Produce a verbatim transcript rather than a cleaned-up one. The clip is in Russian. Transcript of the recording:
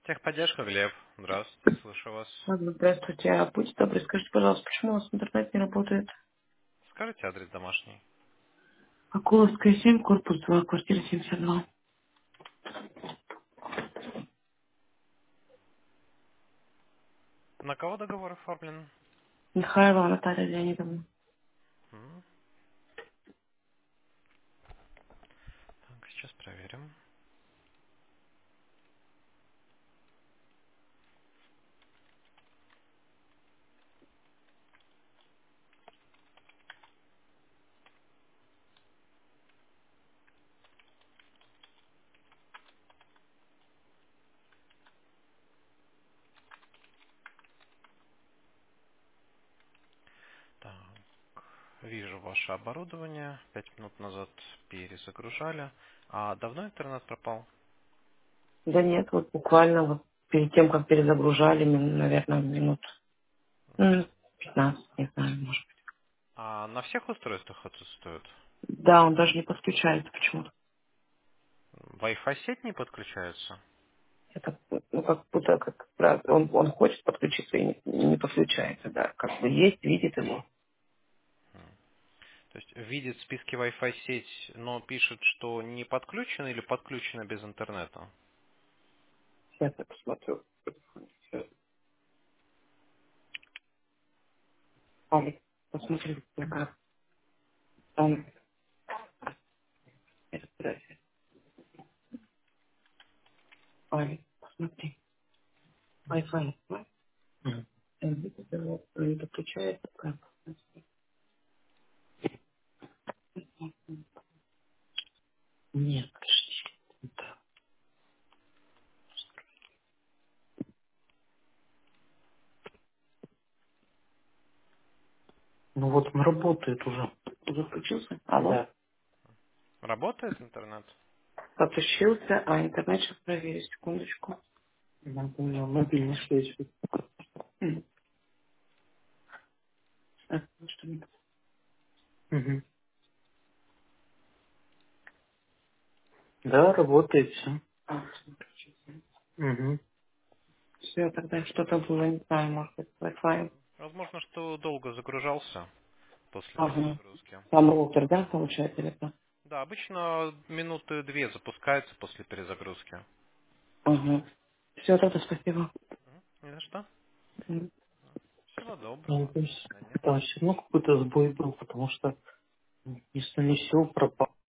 Техподдержка, Глеб. Здравствуйте, слышу вас. Ладно, здравствуйте. А будьте добры, скажите, пожалуйста, почему у вас интернет не работает? Скажите адрес домашний. Акуловская семь, корпус два, квартира семьдесят два. На кого договор оформлен? Михайлова Наталья Леонидовна. М, Так, сейчас проверим. Так, вижу ваше оборудование. Пять минут назад перезагружали. А давно интернет пропал? Да нет, вот буквально вот перед тем, как перезагружали, мин- наверное, минут м, пятнадцать, не знаю, может А на всех устройствах отсутствует? быть. Да, он даже не подключается почему-то. Wi-Fi сеть не подключается? Это, ну, как будто как раз он, он хочет подключиться и не, не подключается, да. Как бы есть, видит его. М. То есть видит в списке Wi-Fi сеть, но пишет, что не подключена или подключена без интернета? Сейчас я посмотрю. Сейчас. Алекс, посмотри, как там. Алекс, посмотри. Wi-Fi. Мгм. Э, его не подключается как? Нет, подожди. Да. Ну вот он работает уже. Уже включился? Алло? Да. Работает интернет? Подключился, а интернет сейчас проверю, секундочку. Да, у меня мобильный связь. М. Так, ну что не- Мгм. Да, работает все. Угу. Все, тогда что-то было, не знаю, может быть, с Wi-Fi. Возможно, что долго загружался после Ага. перезагрузки. Сам роутер, да, получается, или это? Да, обычно минуты две запускается после перезагрузки. Ага. Все, тогда спасибо. Мгм. Не за что. М. Всего Ну, доброго. то До есть, свидания. да, все равно какой-то сбой был, потому что, если не все пропало.